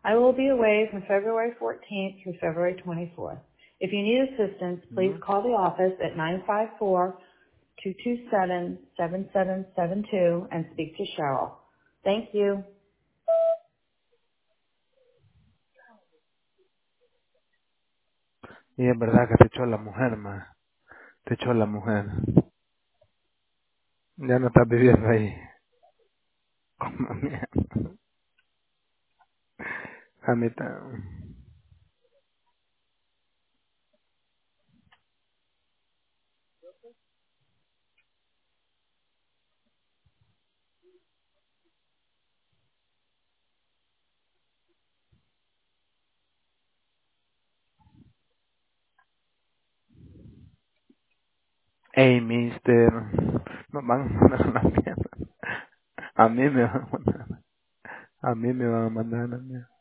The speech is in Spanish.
I will be away from February 14th through February 24th. If you need assistance, please call the office at 954-227-7772 and speak to Cheryl. Thank you. Y es verdad que te echó la mujer, ma. Te echó la mujer. Ya no estás viviendo ahí. Como mierda. A mí hey, mister. Nos van a mandar a la mierda. A mí me van a mandar. A mí me van a mandar a la mierda.